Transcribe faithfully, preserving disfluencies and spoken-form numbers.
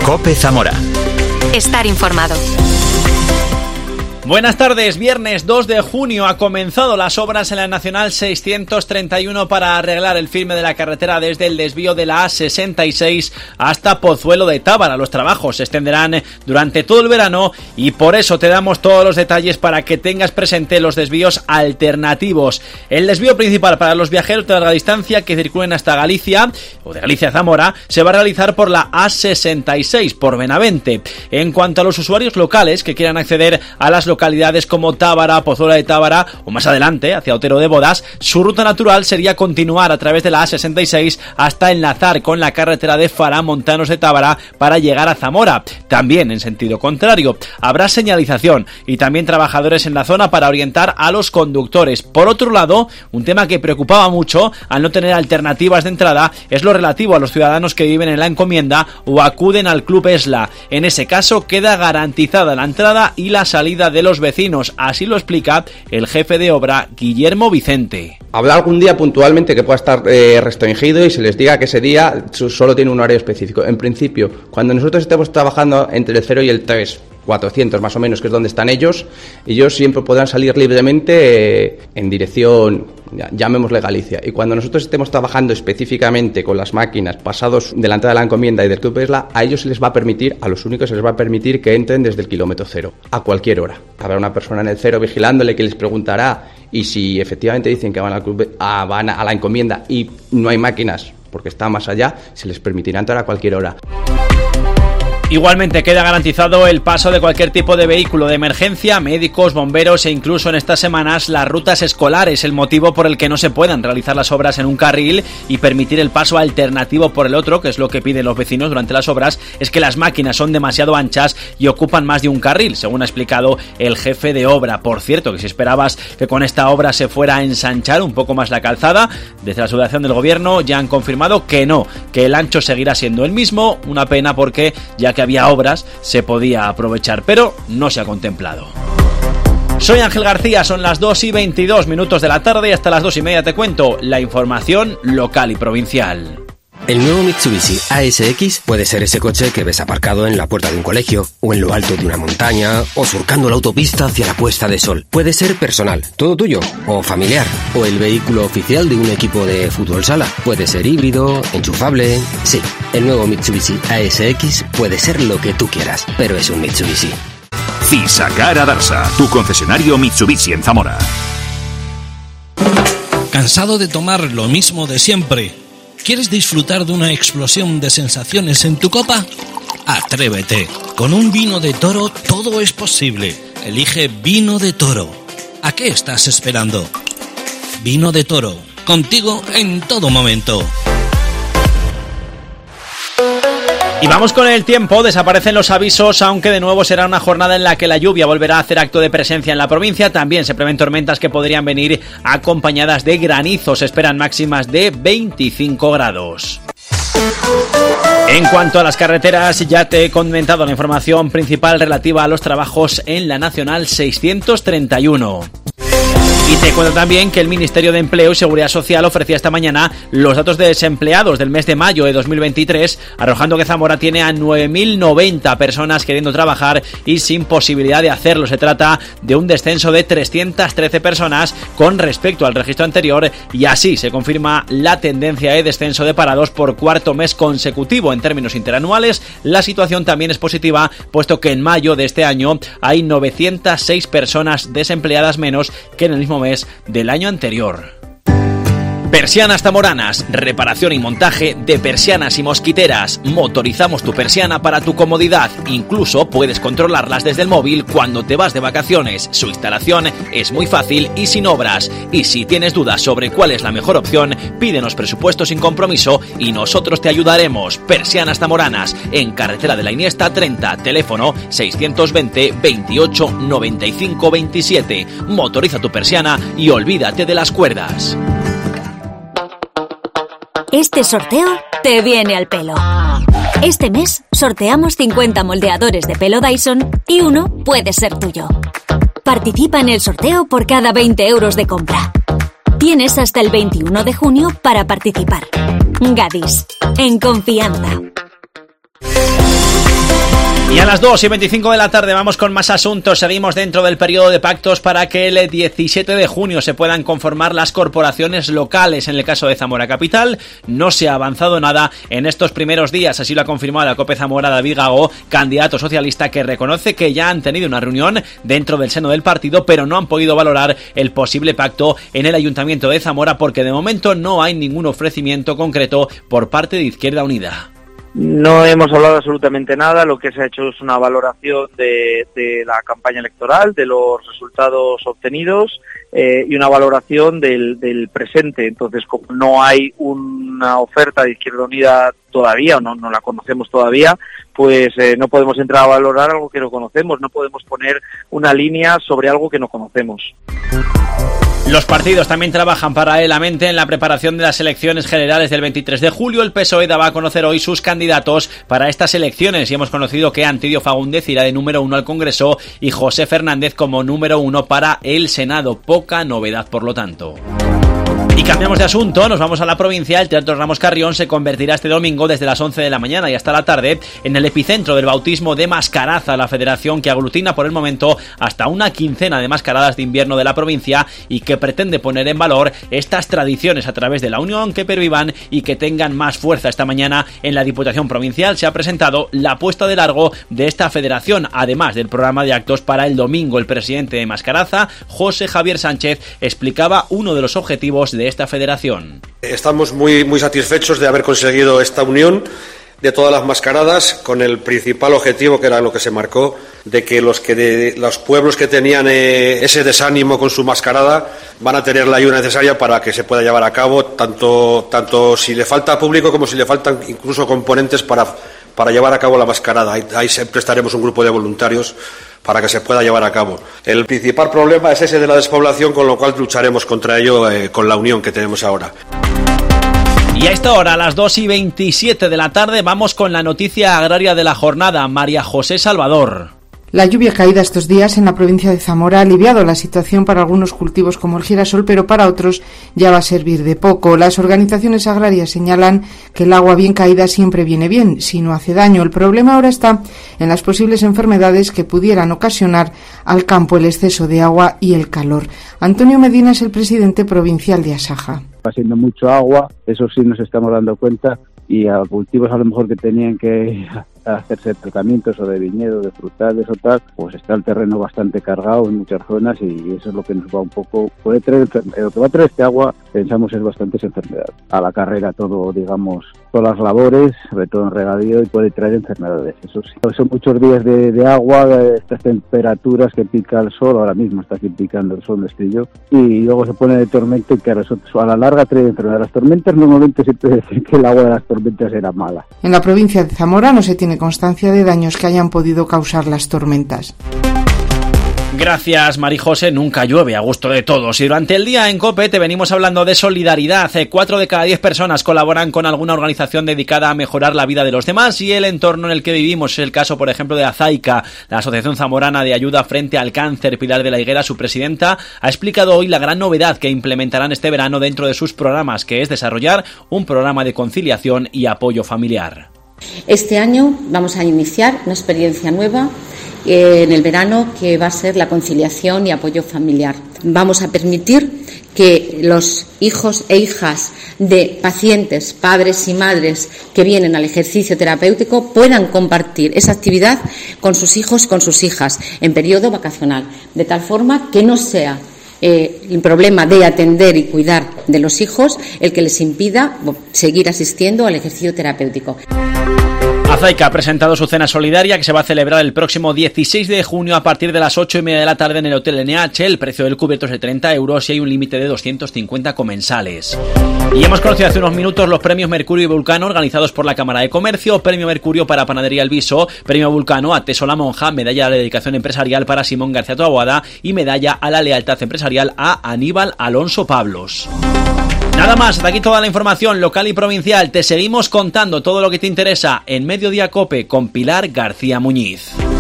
COPE Zamora. Estar informado. Buenas tardes, viernes dos de junio ha comenzado las obras en la Nacional seiscientos treinta y uno para arreglar el firme de la carretera desde el desvío de la A sesenta y seis hasta Pozuelo de Tábara. Los trabajos se extenderán durante todo el verano y por eso te damos todos los detalles para que tengas presente los desvíos alternativos. El desvío principal para los viajeros de larga distancia que circulen hasta Galicia o de Galicia a Zamora se va a realizar por la A sesenta y seis por Benavente. En cuanto a los usuarios locales que quieran acceder a las localidades como Tábara, Pozuelo de Tábara o más adelante hacia Otero de Bodas, su ruta natural sería continuar a través de la A sesenta y seis hasta enlazar con la carretera de Faramontanos de Tábara para llegar a Zamora. También en sentido contrario, habrá señalización y también trabajadores en la zona para orientar a los conductores. Por otro lado, un tema que preocupaba mucho al no tener alternativas de entrada es lo relativo a los ciudadanos que viven en la encomienda o acuden al Club Esla. En ese caso queda garantizada la entrada y la salida de los vecinos, así lo explica el jefe de obra Guillermo Vicente. Habrá algún día puntualmente que pueda estar eh, restringido y se les diga que ese día solo tiene un horario específico. En principio, cuando nosotros estemos trabajando entre el cero y el tres, cuatrocientos más o menos, que es donde están ellos, ellos siempre podrán salir libremente eh, en dirección, llamémosle Galicia. Y cuando nosotros estemos trabajando específicamente con las máquinas pasados de la entrada de la encomienda y del Club Esla, a ellos se les va a permitir, a los únicos se les va a permitir que entren desde el kilómetro cero, a cualquier hora. Habrá una persona en el cero vigilándole que les preguntará, y si efectivamente dicen que van, al club, a, van a la encomienda y no hay máquinas porque está más allá, se les permitirá entrar a cualquier hora. Igualmente queda garantizado el paso de cualquier tipo de vehículo de emergencia, médicos, bomberos e incluso en estas semanas las rutas escolares, el motivo por el que no se puedan realizar las obras en un carril y permitir el paso alternativo por el otro, que es lo que piden los vecinos durante las obras, es que las máquinas son demasiado anchas y ocupan más de un carril, según ha explicado el jefe de obra. Por cierto, que si esperabas que con esta obra se fuera a ensanchar un poco más la calzada, desde la subdelegación del gobierno ya han confirmado que no, que el ancho seguirá siendo el mismo, una pena porque ya que había obras se podía aprovechar, pero no se ha contemplado. Soy Ángel García, son las dos y veintidós minutos de la tarde y hasta las dos y media te cuento la información local y provincial. El nuevo Mitsubishi A S X puede ser ese coche que ves aparcado en la puerta de un colegio, o en lo alto de una montaña, o surcando la autopista hacia la puesta de sol. Puede ser personal, todo tuyo, o familiar, o el vehículo oficial de un equipo de fútbol sala. Puede ser híbrido, enchufable... Sí, el nuevo Mitsubishi A S X puede ser lo que tú quieras, pero es un Mitsubishi. Cisagara Darsa, tu concesionario Mitsubishi en Zamora. ¿Cansado de tomar lo mismo de siempre? ¿Quieres disfrutar de una explosión de sensaciones en tu copa? Atrévete. Con un vino de Toro todo es posible. Elige Vino de Toro. ¿A qué estás esperando? Vino de Toro. Contigo en todo momento. Y vamos con el tiempo, desaparecen los avisos, aunque de nuevo será una jornada en la que la lluvia volverá a hacer acto de presencia en la provincia. También se prevén tormentas que podrían venir acompañadas de granizo. Se esperan máximas de veinticinco grados. En cuanto a las carreteras, ya te he comentado la información principal relativa a los trabajos en la Nacional seiscientos treinta y uno. Y te cuento también que el Ministerio de Empleo y Seguridad Social ofrecía esta mañana los datos de desempleados del mes de mayo de dos mil veintitrés, arrojando que Zamora tiene a nueve mil noventa personas queriendo trabajar y sin posibilidad de hacerlo. Se trata de un descenso de trescientas trece personas con respecto al registro anterior y así se confirma la tendencia de descenso de parados por cuarto mes consecutivo. En términos interanuales, la situación también es positiva, puesto que en mayo de este año hay novecientas seis personas desempleadas menos que en el mismo mes del año anterior. Persianas Zamoranas, reparación y montaje de persianas y mosquiteras. Motorizamos tu persiana para tu comodidad. Incluso puedes controlarlas desde el móvil cuando te vas de vacaciones. Su instalación es muy fácil y sin obras. Y si tienes dudas sobre cuál es la mejor opción, pídenos presupuesto sin compromiso y nosotros te ayudaremos. Persianas Zamoranas, en Carretera de la Iniesta treinta, teléfono seiscientos veinte, veintiocho, noventa y cinco, veintisiete. Motoriza tu persiana y olvídate de las cuerdas. Este sorteo te viene al pelo. Este mes sorteamos cincuenta moldeadores de pelo Dyson y uno puede ser tuyo. Participa en el sorteo por cada veinte euros de compra. Tienes hasta el veintiuno de junio para participar. Gadis, en confianza. Y a las dos y veinticinco de la tarde vamos con más asuntos. Seguimos dentro del periodo de pactos para que el diecisiete de junio se puedan conformar las corporaciones locales. En el caso de Zamora Capital no se ha avanzado nada en estos primeros días. Así lo ha confirmado la COPE Zamora David Gago, candidato socialista, que reconoce que ya han tenido una reunión dentro del seno del partido, pero no han podido valorar el posible pacto en el Ayuntamiento de Zamora porque de momento no hay ningún ofrecimiento concreto por parte de Izquierda Unida. No hemos hablado absolutamente nada, lo que se ha hecho es una valoración de, de la campaña electoral, de los resultados obtenidos eh, y una valoración del, del presente. Entonces, como no hay una oferta de Izquierda Unida todavía, o no, no la conocemos todavía, pues eh, no podemos entrar a valorar algo que no conocemos, no podemos poner una línea sobre algo que no conocemos. Los partidos también trabajan paralelamente en la preparación de las elecciones generales del veintitrés de julio. El P S O E daba a conocer hoy sus candidatos para estas elecciones y hemos conocido que Antidio Fagúndez irá de número uno al Congreso y José Fernández como número uno para el Senado. Poca novedad, por lo tanto. Y cambiamos de asunto, nos vamos a la provincia. El Teatro Ramos Carrión se convertirá este domingo desde las once de la mañana y hasta la tarde en el epicentro del bautismo de Mascaraza, la federación que aglutina por el momento hasta una quincena de mascaradas de invierno de la provincia y que pretende poner en valor estas tradiciones a través de la unión, que pervivan y que tengan más fuerza. Esta mañana en la Diputación Provincial se ha presentado la puesta de largo de esta federación, además del programa de actos para el domingo. El presidente de Mascaraza, José Javier Sánchez, explicaba uno de los objetivos de esta federación. Estamos muy, muy satisfechos de haber conseguido esta unión de todas las mascaradas con el principal objetivo, que era lo que se marcó, de que los que de, los pueblos que tenían eh, ese desánimo con su mascarada van a tener la ayuda necesaria para que se pueda llevar a cabo, tanto, tanto si le falta público como si le faltan incluso componentes para, para llevar a cabo la mascarada. Ahí, ahí siempre estaremos un grupo de voluntarios para que se pueda llevar a cabo. El principal problema es ese de la despoblación, con lo cual lucharemos contra ello eh, con la unión que tenemos ahora. Y a esta hora, a las dos y veintisiete de la tarde, vamos con la noticia agraria de la jornada. María José Salvador. La lluvia caída estos días en la provincia de Zamora ha aliviado la situación para algunos cultivos como el girasol, pero para otros ya va a servir de poco. Las organizaciones agrarias señalan que el agua bien caída siempre viene bien, si no hace daño. El problema ahora está en las posibles enfermedades que pudieran ocasionar al campo el exceso de agua y el calor. Antonio Medina es el presidente provincial de Asaja. Va siendo mucho agua, eso sí nos estamos dando cuenta, y a cultivos a lo mejor que tenían que hacerse tratamientos o de viñedo, de frutales o tal, pues está el terreno bastante cargado en muchas zonas y eso es lo que nos va un poco, puede traer, lo que va a traer este agua, pensamos, es bastantes enfermedades. A la carrera todo, digamos, todas las labores, sobre todo en regadío, y puede traer enfermedades, eso sí. Son muchos días de, de agua, de estas temperaturas que pica el sol, ahora mismo está aquí picando el sol, no estoy yo, y luego se pone de tormenta y que a la larga trae enfermedades. Las tormentas normalmente siempre dicen que el agua de las tormentas era mala. En la provincia de Zamora no se tiene constancia de daños que hayan podido causar las tormentas. Gracias, Marijose. Nunca llueve a gusto de todos. Y durante el día en COPE te venimos hablando de solidaridad. Cuatro de cada diez personas colaboran con alguna organización dedicada a mejorar la vida de los demás y el entorno en el que vivimos. Es el caso, por ejemplo, de Azaica, la Asociación Zamorana de Ayuda Frente al Cáncer. Pilar de la Higuera, su presidenta, ha explicado hoy la gran novedad que implementarán este verano dentro de sus programas, que es desarrollar un programa de conciliación y apoyo familiar. Este año vamos a iniciar una experiencia nueva en el verano, que va a ser la conciliación y apoyo familiar. Vamos a permitir que los hijos e hijas de pacientes, padres y madres que vienen al ejercicio terapéutico puedan compartir esa actividad con sus hijos y con sus hijas en periodo vacacional, de tal forma que no sea eh, el problema de atender y cuidar de los hijos el que les impida seguir asistiendo al ejercicio terapéutico. Azaica ha presentado su cena solidaria, que se va a celebrar el próximo dieciséis de junio a partir de las ocho y media de la tarde en el Hotel N H. El precio del cubierto es de treinta euros y hay un límite de doscientos cincuenta comensales. Y hemos conocido hace unos minutos los premios Mercurio y Vulcano organizados por la Cámara de Comercio. Premio Mercurio para Panadería El Viso, premio Vulcano a Teso La Monja, medalla a la dedicación empresarial para Simón García Taboada y medalla a la lealtad empresarial a Aníbal Alonso Pablos. Nada más, hasta aquí toda la información local y provincial. Te seguimos contando todo lo que te interesa en Mediodía COPE con Pilar García Muñiz.